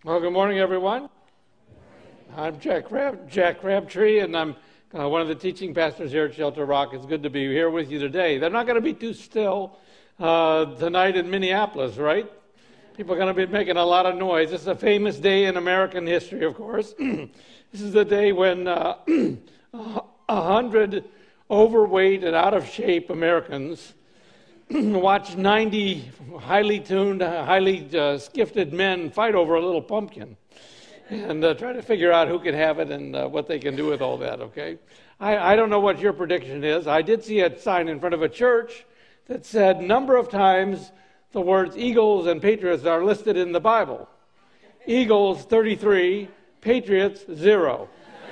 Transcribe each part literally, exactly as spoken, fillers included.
Well, good morning, everyone. I'm Jack Crab, Jack Crabtree, and I'm uh, one of the teaching pastors here at Shelter Rock. It's good to be here with you today. They're not going to be too still uh, tonight in Minneapolis, right? People are going to be making a lot of noise. This is a famous day in American history, of course. This is the day when uh, a hundred overweight and out of shape Americans watch ninety highly tuned, highly uh, gifted men fight over a little pumpkin and uh, try to figure out who can have it and uh, what they can do with all that, okay? I, I don't know what your prediction is. I did see a sign in front of a church that said number of times the words Eagles and Patriots are listed in the Bible. Eagles, thirty-three, Patriots, zero.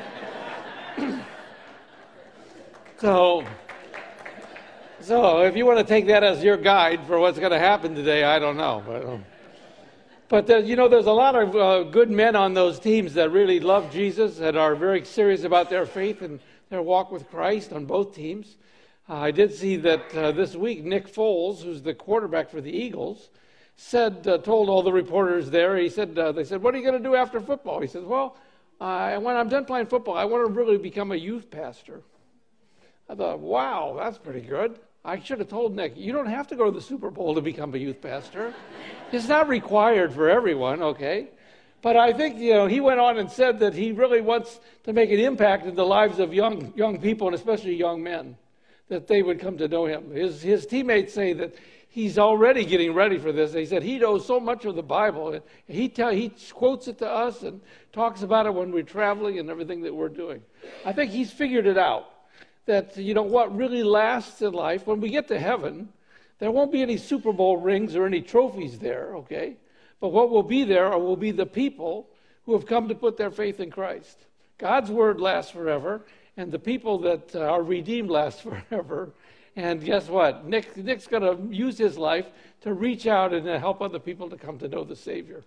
so... So if you want to take that as your guide for what's going to happen today, I don't know. But, um, but uh, you know, there's a lot of uh, good men on those teams that really love Jesus and are very serious about their faith and their walk with Christ on both teams. Uh, I did see that uh, this week Nick Foles, who's the quarterback for the Eagles, said, uh, told all the reporters there, he said, uh, they said, what are you going to do after football? He said, well, uh, when I'm done playing football, I want to really become a youth pastor. I thought, wow, that's pretty good. I should have told Nick, you don't have to go to the Super Bowl to become a youth pastor. It's not required for everyone, okay? But I think, you know, he went on and said that he really wants to make an impact in the lives of young young people, and especially young men, that they would come to know him. His his teammates say that he's already getting ready for this. They said he knows so much of the Bible. And he tell, he quotes it to us and talks about it when we're traveling and everything that we're doing. I think he's figured it out. That, you know, what really lasts in life, when we get to heaven, there won't be any Super Bowl rings or any trophies there, okay? But what will be there will be the people who have come to put their faith in Christ. God's word lasts forever, and the people that are redeemed last forever. And guess what? Nick, Nick's going to use his life to reach out and help other people to come to know the Savior.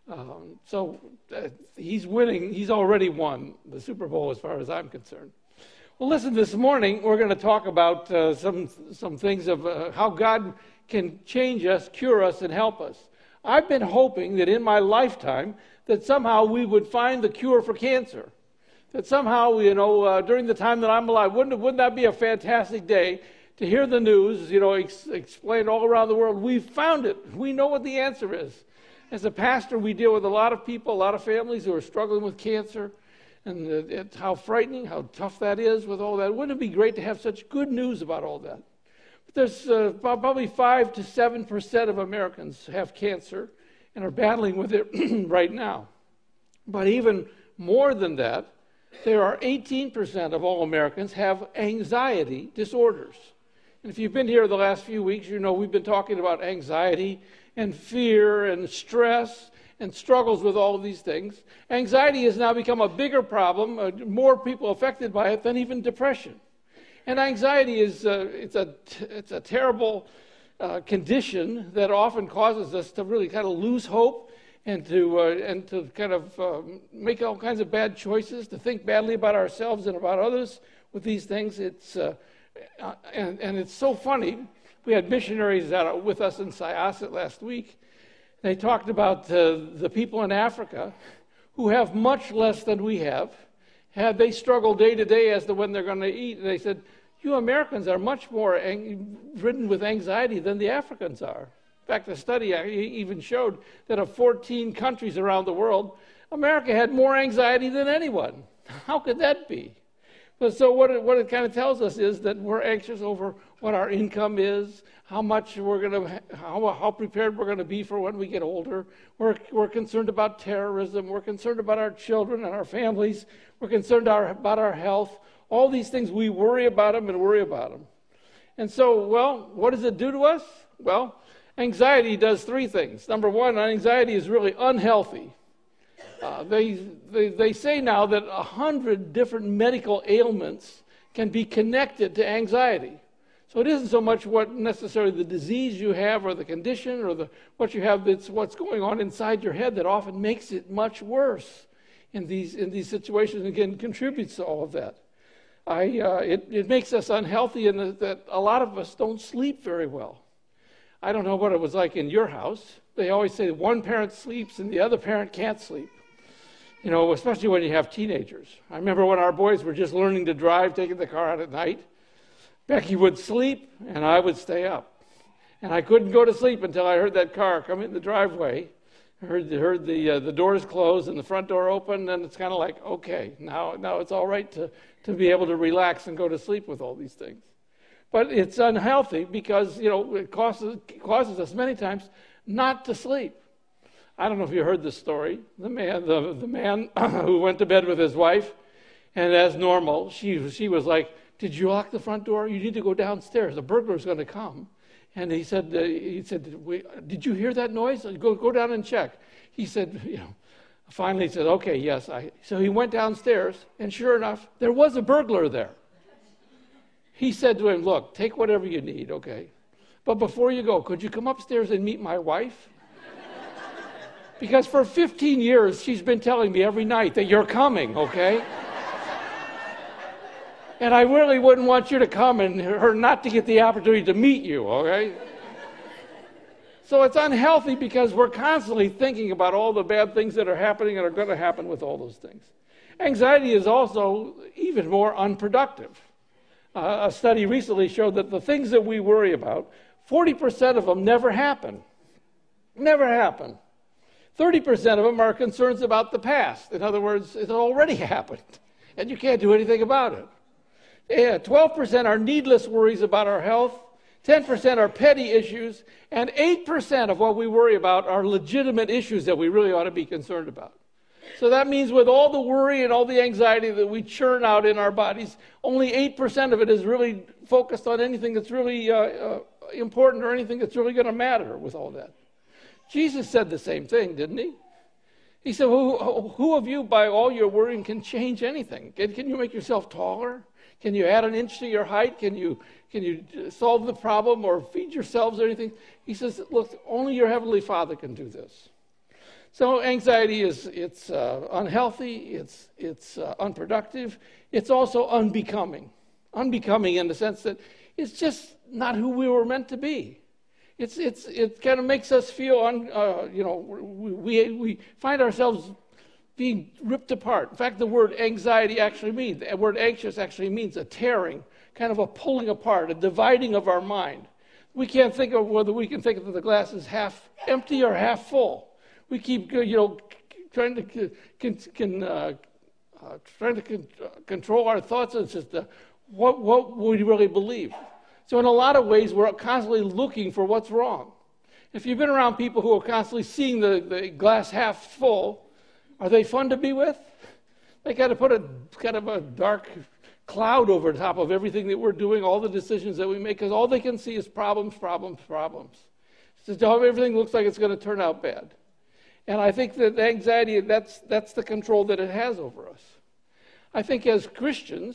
Um, so uh, he's winning. He's already won the Super Bowl as far as I'm concerned. Well, listen, this morning we're going to talk about uh, some some things of uh, how God can change us, cure us, and help us. I've been hoping that in my lifetime that somehow we would find the cure for cancer. That somehow, you know, uh, during the time that I'm alive, wouldn't, wouldn't that be a fantastic day to hear the news, you know, ex- explained all around the world, we've found it. We know what the answer is. As a pastor, we deal with a lot of people, a lot of families who are struggling with cancer. And it's how frightening, how tough that is with all that. Wouldn't it be great to have such good news about all that? But there's uh, probably five to seven percent of Americans have cancer and are battling with it right now. But even more than that, there are eighteen percent of all Americans have anxiety disorders. And if you've been here the last few weeks, you know we've been talking about anxiety and fear and stress and struggles with all of these things. Anxiety has now become a bigger problem, uh, more people affected by it than even depression. And anxiety is uh, it's a it's a terrible uh, condition that often causes us to really kind of lose hope and to uh, and to kind of um, make all kinds of bad choices, to think badly about ourselves and about others with these things. It's uh, uh, and and it's so funny. We had missionaries that are with us in Syosset last week. They talked about uh, the people in Africa who have much less than we have. Have they struggle day to day as to when they're going to eat? And they said, you Americans are much more ang- ridden with anxiety than the Africans are. In fact, the study even showed that of fourteen countries around the world, America had more anxiety than anyone. How could that be? But so what it, what it kind of tells us is that we're anxious over what our income is, how much we're going to, how, how prepared we're going to be for when we get older. We're, we're concerned about terrorism. We're concerned about our children and our families. We're concerned our, about our health. All these things, we worry about them and worry about them. And so, well, what does it do to us? Well, anxiety does three things. Number one, anxiety is really unhealthy. Uh, they, they they say now that a hundred different medical ailments can be connected to anxiety. So it isn't so much what necessarily the disease you have or the condition or the what you have, it's what's going on inside your head that often makes it much worse in these in these situations, and again contributes to all of that. I uh, it, it makes us unhealthy in that a lot of us don't sleep very well. I don't know what it was like in your house, they always say one parent sleeps and the other parent can't sleep. You know, especially when you have teenagers. I remember when our boys were just learning to drive, taking the car out at night, Becky would sleep and I would stay up. And I couldn't go to sleep until I heard that car come in the driveway. I heard, heard the uh, the doors close and the front door open, and it's kind of like, okay, now now it's all right to, to be able to relax and go to sleep with all these things. But it's unhealthy because, you know, it causes, causes us many times not to sleep. I don't know if you heard this story. The man the, the man who went to bed with his wife, and as normal, she she was like, did you lock the front door? You need to go downstairs. The burglar's going to come. And he said, uh, he said, did you hear that noise? Go go down and check. He said, you know, finally he said, okay, yes. I. So he went downstairs, and sure enough, there was a burglar there. He said to him, look, take whatever you need, okay? But before you go, could you come upstairs and meet my wife? Because for fifteen years, she's been telling me every night that you're coming, okay? And I really wouldn't want you to come and her not to get the opportunity to meet you, okay? So it's unhealthy because we're constantly thinking about all the bad things that are happening and are going to happen with all those things. Anxiety is also even more unproductive. Uh, a study recently showed that the things that we worry about, forty percent of them never happen. Never happen. thirty percent of them are concerns about the past. In other words, it's already happened, and you can't do anything about it. Yeah, twelve percent are needless worries about our health, ten percent are petty issues, and eight percent of what we worry about are legitimate issues that we really ought to be concerned about. So that means with all the worry and all the anxiety that we churn out in our bodies, only eight percent of it is really focused on anything that's really uh, uh, important or anything that's really going to matter with all that. Jesus said the same thing, didn't he? He said, who, who of you by all your worrying can change anything? Can, can you make yourself taller? Can you add an inch to your height? Can you can you solve the problem or feed yourselves or anything? He says, look, only your Heavenly Father can do this. So anxiety is it's uh, unhealthy, it's it's uh, unproductive, it's also unbecoming. Unbecoming in the sense that it's just not who we were meant to be. It's it's it kind of makes us feel un, uh, you know we, we we find ourselves being ripped apart. In fact, the word anxiety actually means, the word anxious actually means a tearing, kind of a pulling apart, a dividing of our mind. We can't think of whether we can think that the glass is half empty or half full. We keep, you know, trying to can, can, uh, uh, trying to con- control our thoughts as to what what we really believe. So in a lot of ways, we're constantly looking for what's wrong. If you've been around people who are constantly seeing the, the glass half full, are they fun to be with? They kind of put a kind of a dark cloud over the top of everything that we're doing, all the decisions that we make, because all they can see is problems, problems, problems. So everything looks like it's going to turn out bad. And I think that anxiety, that's that's the control that it has over us. I think as Christians,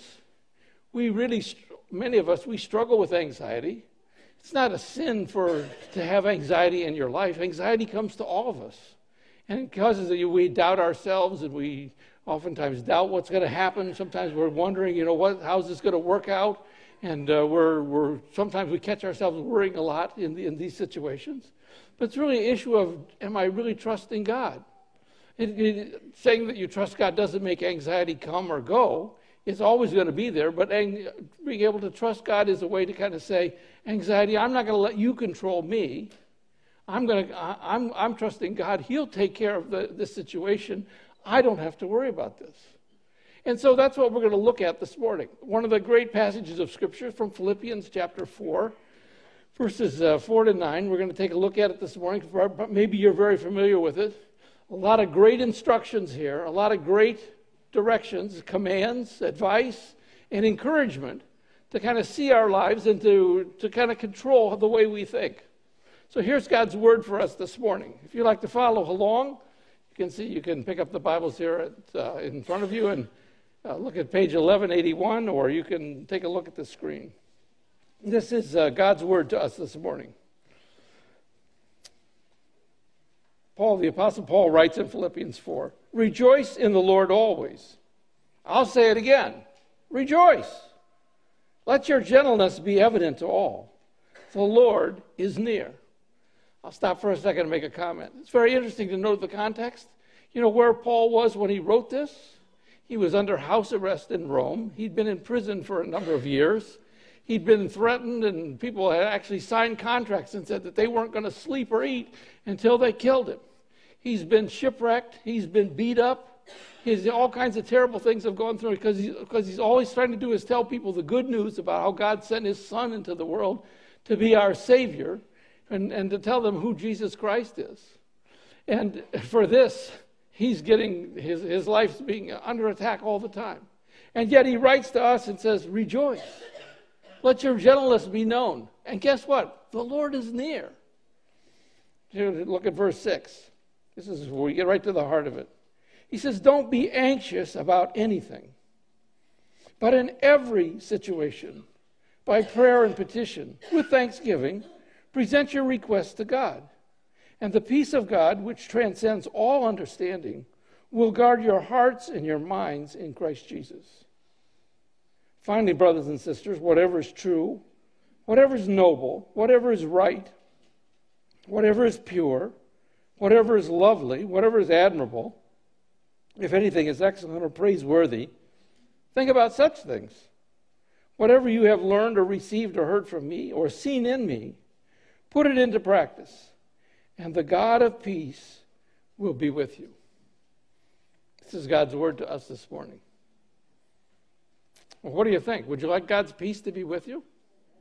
we really, many of us, we struggle with anxiety. It's not a sin for to have anxiety in your life. Anxiety comes to all of us. And it causes that we doubt ourselves, and we oftentimes doubt what's going to happen. Sometimes we're wondering, you know, what, how's this going to work out? And uh, we're, we're sometimes we catch ourselves worrying a lot in, the, in these situations. But it's really an issue of, am I really trusting God? It, it, saying that you trust God doesn't make anxiety come or go. It's always going to be there. But ang- being able to trust God is a way to kind of say, anxiety, I'm not going to let you control me. I'm going to. I'm. I'm trusting God. He'll take care of the, the situation. I don't have to worry about this. And so that's what we're going to look at this morning. One of the great passages of Scripture from Philippians chapter four, verses uh, four to nine. We're going to take a look at it this morning. Maybe you're very familiar with it. A lot of great instructions here. A lot of great directions, commands, advice, and encouragement to kind of see our lives and to to kind of control the way we think. So here's God's word for us this morning. If you'd like to follow along, you can see, you can pick up the Bibles here at, uh, in front of you and uh, look at page eleven eighty-one, or you can take a look at the screen. This is uh, God's word to us this morning. Paul, the Apostle Paul, writes in Philippians four, rejoice in the Lord always. I'll say it again. Rejoice. Let your gentleness be evident to all. The Lord is near. I'll stop for a second and make a comment. It's very interesting to note the context. You know where Paul was when he wrote this? He was under house arrest in Rome. He'd been in prison for a number of years. He'd been threatened, and people had actually signed contracts and said that they weren't going to sleep or eat until they killed him. He's been shipwrecked. He's been beat up. He's, all kinds of terrible things have gone through because, he, because he's always trying to do is tell people the good news about how God sent his son into the world to be our Savior and, and to tell them who Jesus Christ is. And for this, he's getting, his, his life's being under attack all the time. And yet he writes to us and says, rejoice. Let your gentleness be known. And guess what? The Lord is near. Look at verse six. This is where we get right to the heart of it. He says, don't be anxious about anything, but in every situation, by prayer and petition, with thanksgiving, present your requests to God. And the peace of God, which transcends all understanding, will guard your hearts and your minds in Christ Jesus. Finally, brothers and sisters, whatever is true, whatever is noble, whatever is right, whatever is pure, whatever is lovely, whatever is admirable, if anything is excellent or praiseworthy, think about such things. Whatever you have learned or received or heard from me or seen in me, put it into practice, and the God of peace will be with you. This is God's word to us this morning. Well, what do you think? Would you like God's peace to be with you?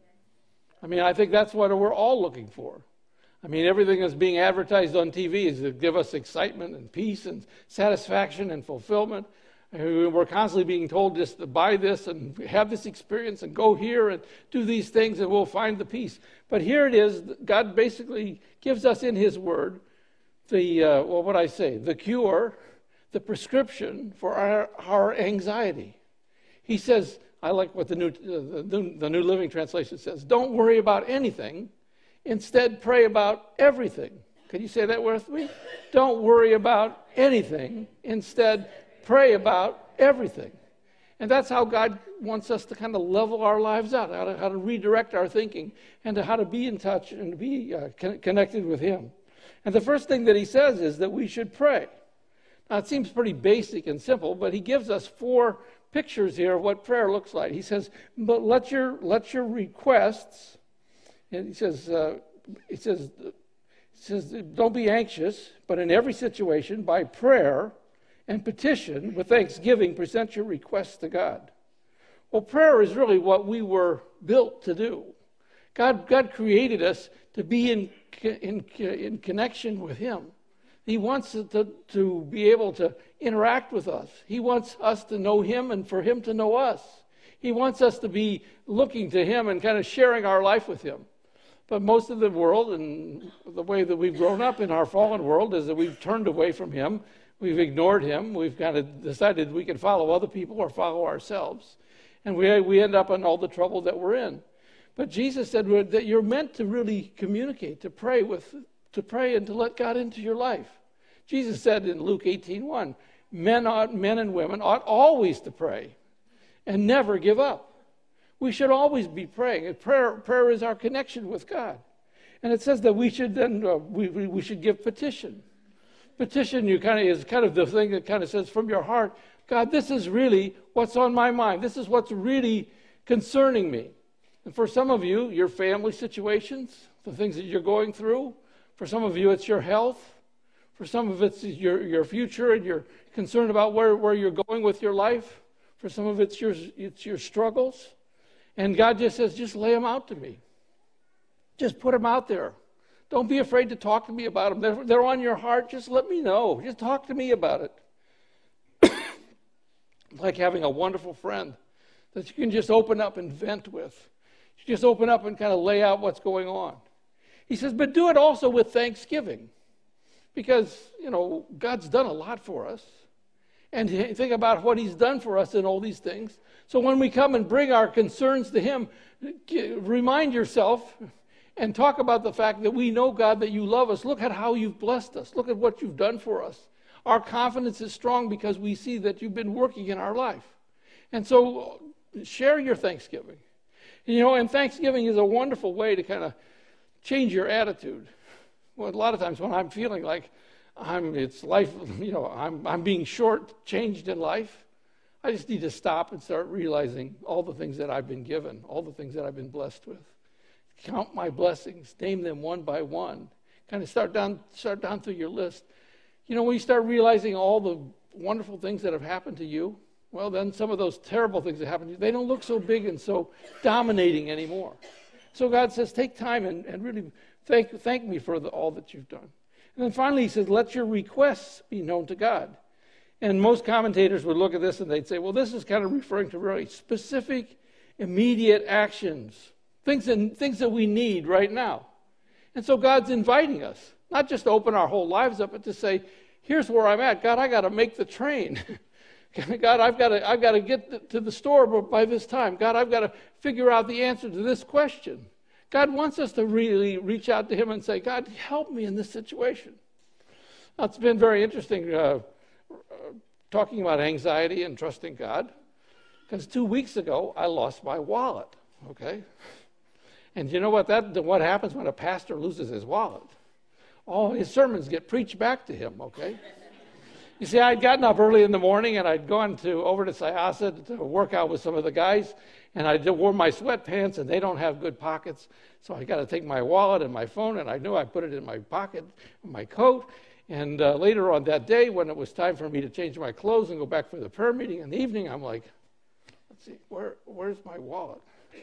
I mean, I think that's what we're all looking for. I mean, everything that's being advertised on T V is to give us excitement and peace and satisfaction and fulfillment. And we're constantly being told just to buy this and have this experience and go here and do these things and we'll find the peace. But here it is. God basically gives us in his word the, uh, well, what I say, the cure, the prescription for our, our anxiety. He says, I like what the new, uh, the, the New Living Translation says, don't worry about anything. Instead, pray about everything. Can you say that with me? Don't worry about anything. Instead, pray about everything. And that's how God wants us to kind of level our lives out, how to, how to redirect our thinking, and to how to be in touch and to be uh, con- connected with him. And the first thing that he says is that we should pray. Now, it seems pretty basic and simple, but he gives us four pictures here of what prayer looks like. He says, but let your, let your requests... And he says, uh, he says, he says, don't be anxious, but in every situation, by prayer and petition, with thanksgiving, present your requests to God. Well, prayer is really what we were built to do. God, God created us to be in, in, in connection with him. He wants to, to be able to interact with us. He wants us to know him and for him to know us. He wants us to be looking to him and kind of sharing our life with him. But most of the world and the way that we've grown up in our fallen world is that we've turned away from him. We've ignored him. We've kind of decided we can follow other people or follow ourselves. And we, we end up in all the trouble that we're in. But Jesus said that you're meant to really communicate, to pray with, to pray and to let God into your life. Jesus said in Luke eighteen one, men ought, men and women ought always to pray and never give up. We should always be praying. And prayer, prayer is our connection with God. And it says that we should then uh, we, we we should give petition. Petition you kind of is kind of the thing that kind of says from your heart, God, this is really what's on my mind. This is what's really concerning me. And for some of you, your family situations, the things that you're going through. For some of you, it's your health. For some of it's your, your future and you're concerned about where, where you're going with your life. For some of it's your it's your struggles. And God just says, just lay them out to me. Just put them out there. Don't be afraid to talk to me about them. They're, they're on your heart. Just let me know. Just talk to me about it. Like having a wonderful friend that you can just open up and vent with. You just open up and kind of lay out what's going on. He says, but do it also with thanksgiving. Because, you know, God's done a lot for us. And think about what he's done for us in all these things. So when we come and bring our concerns to him, remind yourself and talk about the fact that we know, God, that you love us. Look at how you've blessed us. Look at what you've done for us. Our confidence is strong because we see that you've been working in our life. And so share your thanksgiving. You know, and thanksgiving is a wonderful way to kind of change your attitude. Well, a lot of times when I'm feeling like I'm, it's life, you know, I'm, I'm being short-changed in life, I just need to stop and start realizing all the things that I've been given, all the things that I've been blessed with. Count my blessings, name them one by one. Kind of start down, start down through your list. You know, when you start realizing all the wonderful things that have happened to you, well, then some of those terrible things that happen to you, they don't look so big and so dominating anymore. So God says, take time and, and really thank, thank me for the, all that you've done. And then finally he says, let your requests be known to God. And most commentators would look at this and they'd say, well, this is kind of referring to really specific, immediate actions, things that, things that we need right now. And so God's inviting us, not just to open our whole lives up, but to say, here's where I'm at. God, I got to make the train. God, I've got to I've got to get to the store by this time. God, I've got to figure out the answer to this question. God wants us to really reach out to him and say, God, help me in this situation. Now, it's been very interesting uh, uh, talking about anxiety and trusting God, because two weeks ago, I lost my wallet, okay? And you know what that what happens when a pastor loses his wallet? All his sermons get preached back to him, okay? You see, I'd gotten up early in the morning, and I'd gone to over to Syosset to work out with some of the guys, and I wore my sweatpants, and they don't have good pockets, so I got to take my wallet and my phone, and I knew I put it in my pocket, in my coat. And uh, later on that day, when it was time for me to change my clothes and go back for the prayer meeting in the evening, I'm like, let's see, where where's my wallet?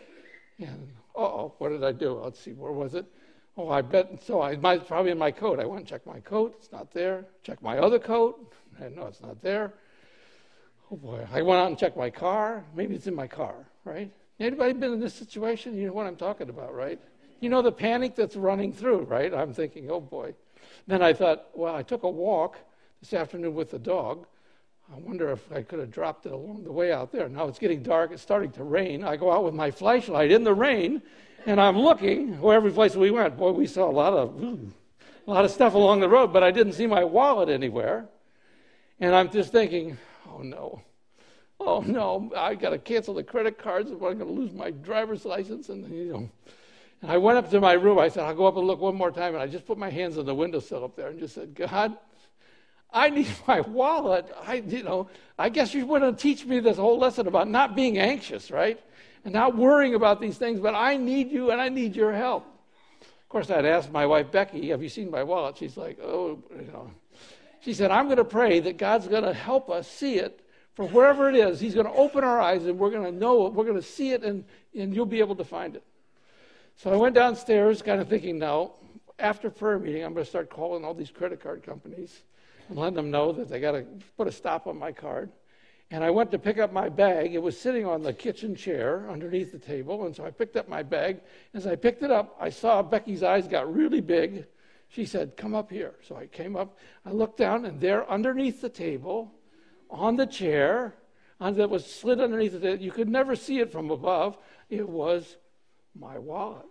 And uh-oh, what did I do? Let's see, where was it? Oh, I bet, so I might probably in my coat. I went and checked my coat. It's not there. Check my other coat. I know it's not there. Oh, boy. I went out and checked my car. Maybe it's in my car, right? Anybody been in this situation? You know what I'm talking about, right? You know the panic that's running through, right? I'm thinking, oh, boy. Then I thought, well, I took a walk this afternoon with the dog. I wonder if I could have dropped it along the way out there. Now it's getting dark. It's starting to rain. I go out with my flashlight in the rain, and I'm looking where every place we went. Boy, we saw a lot of ooh, a lot of stuff along the road, but I didn't see my wallet anywhere. And I'm just thinking, oh, no. Oh, no, I got to cancel the credit cards. I'm going to lose my driver's license. And, you know, and I went up to my room. I said, I'll go up and look one more time. And I just put my hands on the windowsill up there and just said, God, I need my wallet. I, you know, I guess you wouldn't teach me this whole lesson about not being anxious, right? And not worrying about these things, but I need you and I need your help. Of course, I'd asked my wife, Becky, have you seen my wallet? She's like, oh, you know. She said, I'm going to pray that God's going to help us see it for wherever it is. He's going to open our eyes and we're going to know it. We're going to see it and, and you'll be able to find it. So I went downstairs kind of thinking, now, after prayer meeting, I'm going to start calling all these credit card companies and letting them know that they got to put a stop on my card. And I went to pick up my bag. It was sitting on the kitchen chair underneath the table. And so I picked up my bag. As I picked it up, I saw Becky's eyes got really big. She said, come up here. So I came up. I looked down, and there underneath the table, on the chair, on, that was slid underneath the table, you could never see it from above, it was my wallet.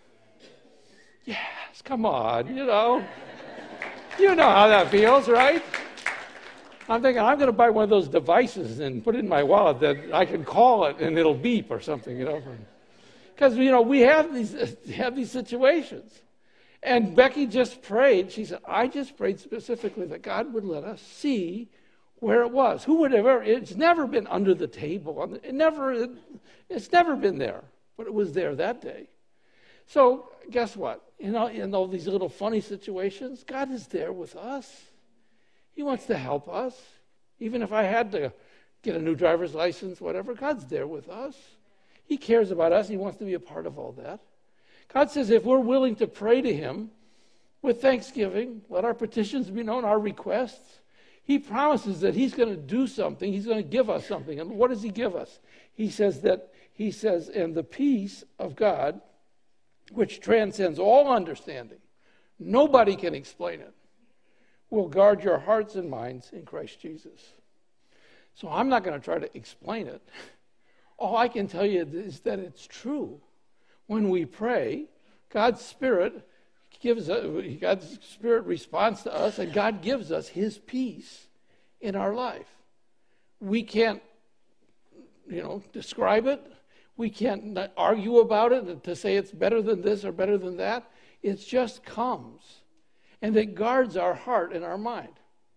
Yes, come on, you know. You know how that feels, right? I'm thinking, I'm going to buy one of those devices and put it in my wallet that I can call it and it'll beep or something, you know. Because, you know, we have these have these situations. And Becky just prayed. She said, I just prayed specifically that God would let us see where it was. Who would have ever, it's never been under the table. It never, it, it's never been there, but it was there that day. So guess what? You know, in all these little funny situations, God is there with us. He wants to help us. Even if I had to get a new driver's license, whatever, God's there with us. He cares about us. He wants to be a part of all that. God says if we're willing to pray to him with thanksgiving, let our petitions be known, our requests, he promises that he's going to do something. He's going to give us something. And what does he give us? He says that, he says, and the peace of God, which transcends all understanding, nobody can explain it, will guard your hearts and minds in Christ Jesus. So I'm not going to try to explain it. All I can tell you is that it's true. When we pray, God's Spirit gives us, God's Spirit responds to us, and God gives us his peace in our life. We can't, you know, describe it. We can't argue about it to say it's better than this or better than that. It just comes. and it guards our heart and our mind.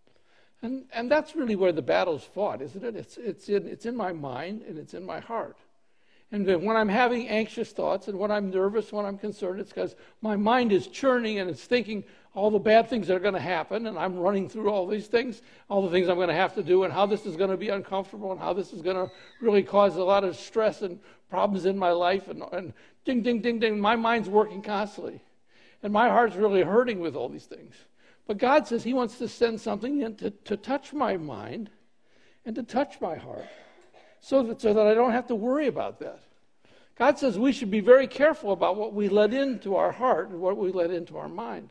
And and that's really where the battle's fought, isn't it? It's it's in it's in my mind and it's in my heart. And when I'm having anxious thoughts and when I'm nervous, when I'm concerned, it's because my mind is churning and it's thinking all the bad things that are going to happen, and I'm running through all these things, all the things I'm going to have to do, and how this is going to be uncomfortable, and how this is going to really cause a lot of stress and problems in my life, and, and ding, ding, ding, ding. My mind's working constantly, and my heart's really hurting with all these things. But God says he wants to send something in to, to touch my mind and to touch my heart so that, so that I don't have to worry about that. God says we should be very careful about what we let into our heart and what we let into our mind.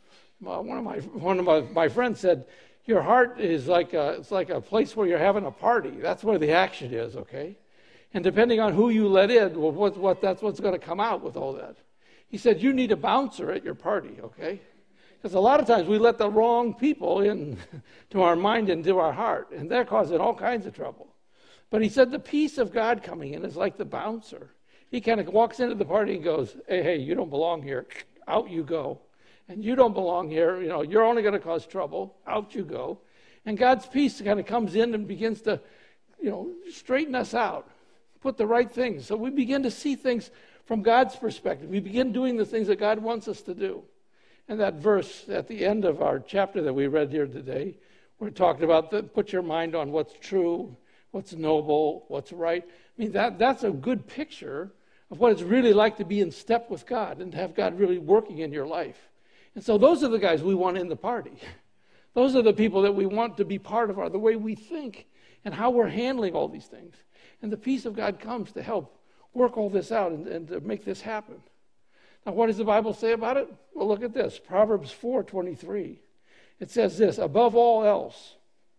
Uh, one of my one of my, my friends said, your heart is like a, it's like a place where you're having a party. That's where the action is, okay? And depending on who you let in, well, what, what, that's what's going to come out with all that. He said, you need a bouncer at your party, okay? Because a lot of times we let the wrong people in to our mind and to our heart, and they're causing all kinds of trouble. But he said the peace of God coming in is like the bouncer. He kind of walks into the party and goes, hey, hey, you don't belong here. Out you go. And you don't belong here. You know, you're only going to cause trouble. Out you go. And God's peace kind of comes in and begins to, you know, straighten us out, put the right things. So we begin to see things from God's perspective. We begin doing the things that God wants us to do. And that verse at the end of our chapter that we read here today, we're talking about the, put your mind on what's true, what's noble, what's right. I mean, that that's a good picture of what it's really like to be in step with God and to have God really working in your life. And so those are the guys we want in the party. Those are the people that we want to be part of our, the way we think and how we're handling all these things. And the peace of God comes to help work all this out and, and to make this happen. Now, what does the Bible say about it? Well, look at this. Proverbs four twenty-three. It says this, above all else,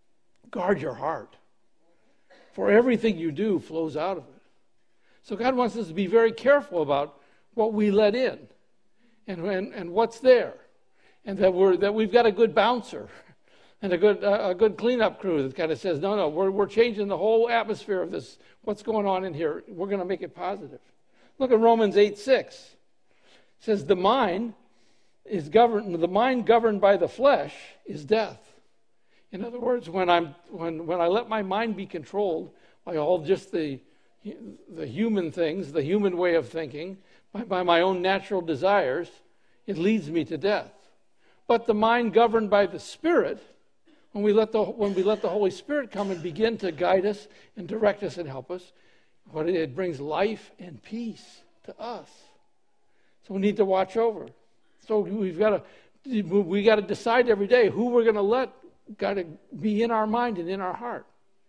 guard your heart, for everything you do flows out of it. So God wants us to be very careful about what we let in and, and, and what's there. And that we're that we've got a good bouncer and a good uh, a good cleanup crew that kind of says, no, no, we're we're changing the whole atmosphere of this. What's going on in here? We're going to make it positive. Look at Romans eight six. It says the mind is governed. The mind governed by the flesh is death. In other words, when I'm when when I let my mind be controlled by all just the the human things, the human way of thinking, by, by my own natural desires, it leads me to death. But the mind governed by the Spirit, when we let the when we let the Holy Spirit come and begin to guide us and direct us and help us, what it, it brings life and peace to us. So we need to watch over. So we've got to we got to decide every day who we're going to let got to be in our mind and in our heart.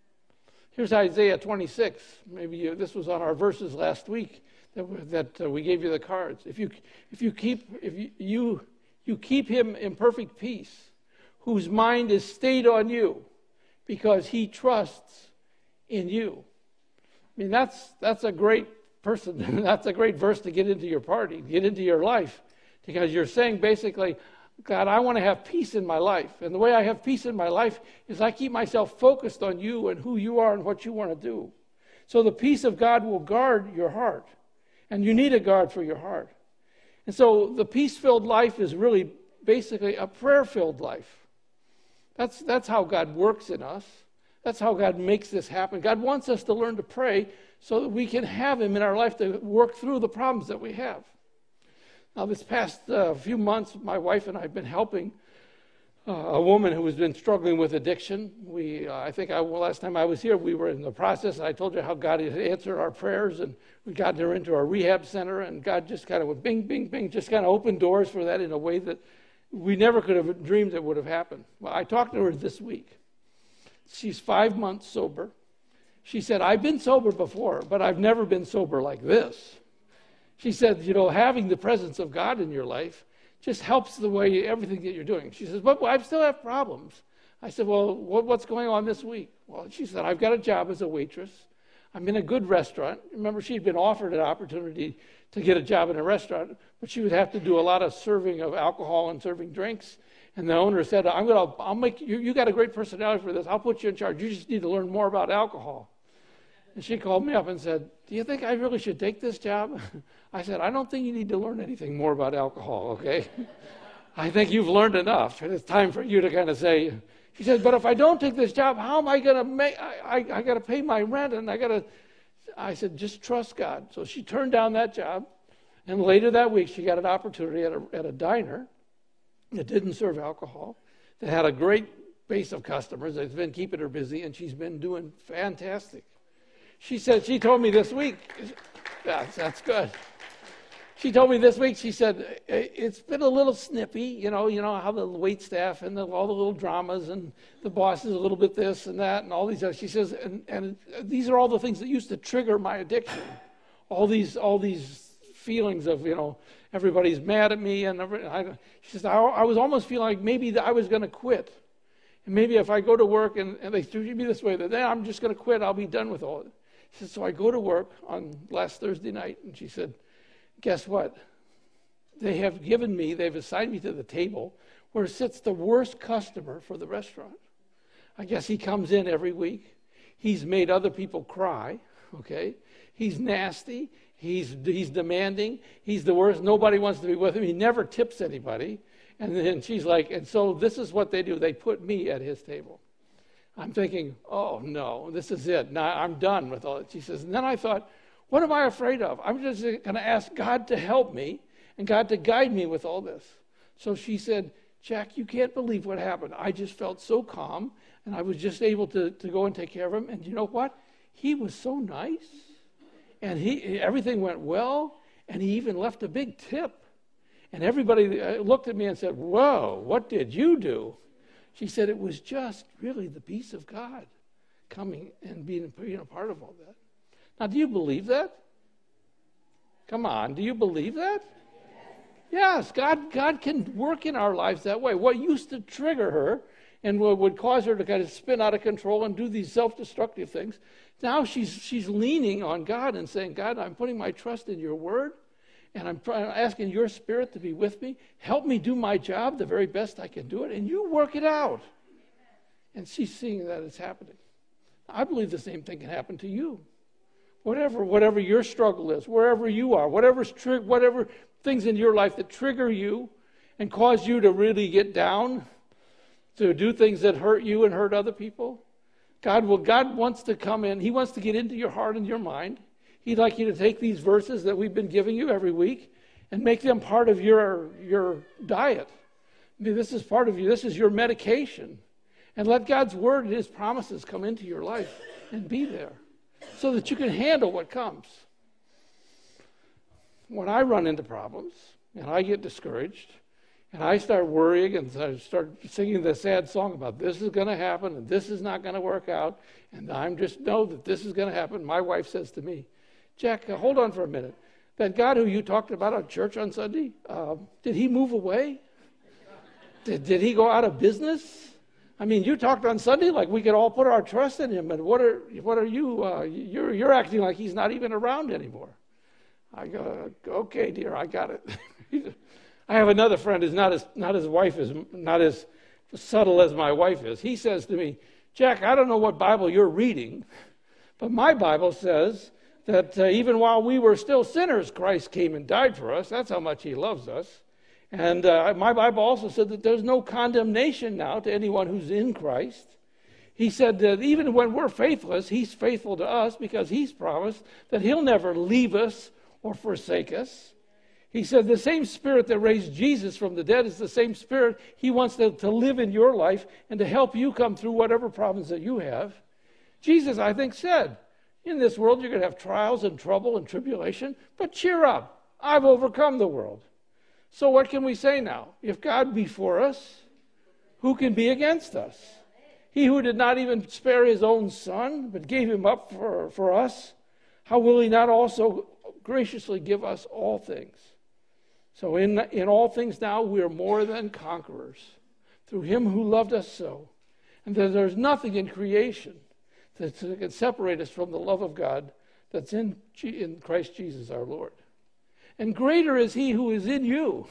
Here's Isaiah twenty-six. Maybe you, this was on our verses last week that that uh, we gave you the cards. If you if you keep if you, you You keep him in perfect peace, whose mind is stayed on you, because he trusts in you. I mean, that's that's a great person. That's a great verse to get into your party, get into your life, because you're saying basically, God, I want to have peace in my life. And the way I have peace in my life is I keep myself focused on you and who you are and what you want to do. So the peace of God will guard your heart, and you need a guard for your heart. And so the peace-filled life is really basically a prayer-filled life. That's, that's how God works in us. That's how God makes this happen. God wants us to learn to pray so that we can have him in our life to work through the problems that we have. Now, this past uh, few months, my wife and I have been helping uh, a woman who has been struggling with addiction. We, uh, I think I, well, last time I was here, we were in the process. I told you how God had answered our prayers, and we got her into our rehab center, and God just kind of went bing, bing, bing, just kind of opened doors for that in a way that we never could have dreamed it would have happened. Well, I talked to her this week. She's five months sober. She said, I've been sober before, but I've never been sober like this. She said, you know, having the presence of God in your life just helps the way everything that you're doing. She says, but I still have problems. I said, well, what, what's going on this week? Well, she said, I've got a job as a waitress. I'm in a good restaurant. Remember, she'd been offered an opportunity to get a job in a restaurant, but she would have to do a lot of serving of alcohol and serving drinks. And the owner said, I'm going to, I'll make you, you got a great personality for this. I'll put you in charge. You just need to learn more about alcohol. And she called me up and said, do you think I really should take this job? I said, I don't think you need to learn anything more about alcohol, okay? I think you've learned enough. And it's time for you to kind of say, she says, but if I don't take this job, how am I going to make, I, I, I got to pay my rent and I got to, I said, just trust God. So she turned down that job. And later that week, she got an opportunity at a, at a diner that didn't serve alcohol, that had a great base of customers that's been keeping her busy, and she's been doing fantastic. She said, she told me this week, yeah, that's good. She told me this week, she said, it's been a little snippy, you know, you know how the wait staff and the, all the little dramas and the boss is a little bit this and that and all these other. She says, and, and these are all the things that used to trigger my addiction. All these, all these feelings of, you know, everybody's mad at me. And I, she says, I, I was almost feeling like maybe I was going to quit. And maybe if I go to work and, and they treat me this way, then I'm just going to quit. I'll be done with all of it. She said, so I go to work on last Thursday night, and she said, guess what? They have given me, they've assigned me to the table where sits the worst customer for the restaurant. I guess he comes in every week. He's made other people cry, okay? He's nasty. He's he's demanding. He's the worst. Nobody wants to be with him. He never tips anybody. And then she's like, and so this is what they do. They put me at his table. I'm thinking, oh, no, this is it. Now I'm done with all that. She says, and then I thought, what am I afraid of? I'm just going to ask God to help me and God to guide me with all this. So she said, Jack, you can't believe what happened. I just felt so calm, and I was just able to, to go and take care of him. And you know what? He was so nice, and he everything went well, and he even left a big tip. And everybody looked at me and said, whoa, what did you do? She said, it was just really the peace of God coming and being, being a part of all that. Now, do you believe that? Come on, do you believe that? Yes, God God can work in our lives that way. What used to trigger her and would cause her to kind of spin out of control and do these self-destructive things, now she's she's leaning on God and saying, God, I'm putting my trust in your word, and I'm asking your spirit to be with me. Help me do my job the very best I can do it, and you work it out. And she's seeing that it's happening. I believe the same thing can happen to you. Whatever, whatever your struggle is, wherever you are, whatever's tri- whatever things in your life that trigger you and cause you to really get down, to do things that hurt you and hurt other people, God will. God wants to come in. He wants to get into your heart and your mind. He'd like you to take these verses that we've been giving you every week and make them part of your your diet. I mean, this is part of you. This is your medication. And let God's word and his promises come into your life and be there, so that you can handle what comes. When I run into problems and I get discouraged and I start worrying and I start singing the sad song about this is going to happen and this is not going to work out, and I'm just know that this is going to happen, my wife says to me, Jack, uh, hold on for a minute. That God who you talked about at church on Sunday, uh, did he move away? Did, did he go out of business? I mean, you talked on Sunday like we could all put our trust in him, and what are what are you? Uh, you're you're acting like he's not even around anymore. I go, okay, dear, I got it. I have another friend who's not as not as wife is not as subtle as my wife is. He says to me, Jack, I don't know what Bible you're reading, but my Bible says that uh, even while we were still sinners, Christ came and died for us. That's how much he loves us. And uh, my Bible also said that there's no condemnation now to anyone who's in Christ. He said that even when we're faithless, he's faithful to us because he's promised that he'll never leave us or forsake us. He said the same spirit that raised Jesus from the dead is the same spirit he wants to, to live in your life and to help you come through whatever problems that you have. Jesus, I think, said, in this world you're going to have trials and trouble and tribulation, but cheer up. I've overcome the world. So what can we say now? If God be for us, who can be against us? He who did not even spare his own son, but gave him up for, for us, how will he not also graciously give us all things? So in, in all things now we are more than conquerors through him who loved us so. And that there's nothing in creation that can separate us from the love of God that's in, in Christ Jesus our Lord. And greater is he who is in you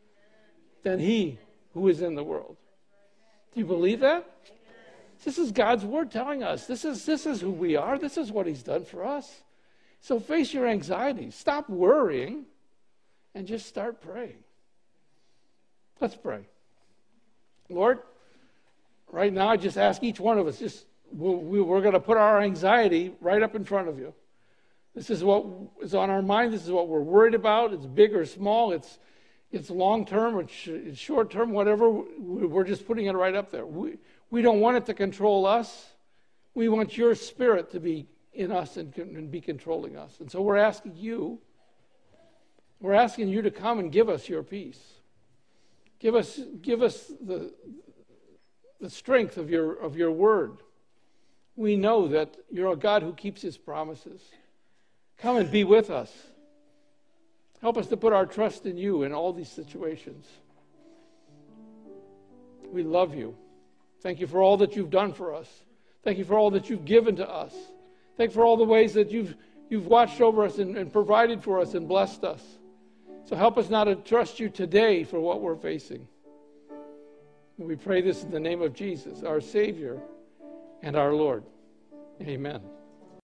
than he who is in the world. Do you believe that? This is God's word telling us. This is, this is who we are. This is what he's done for us. So face your anxieties. Stop worrying and just start praying. Let's pray. Lord, right now I just ask each one of us, just we, we're going to put our anxiety right up in front of you. This is what is on our mind. This is what we're worried about. It's big or small. It's it's long term. It's, it's short term. Whatever. We're just putting it right up there. We we don't want it to control us. We want your Spirit to be in us and, and be controlling us. And so we're asking you. We're asking you to come and give us your peace. Give us give us the the strength of your of your word. We know that you're a God who keeps his promises. Come and be with us. Help us to put our trust in you in all these situations. We love you. Thank you for all that you've done for us. Thank you for all that you've given to us. Thank you for all the ways that you've you've watched over us and, and provided for us and blessed us. So help us now to trust you today for what we're facing. And we pray this in the name of Jesus, our Savior and our Lord. Amen.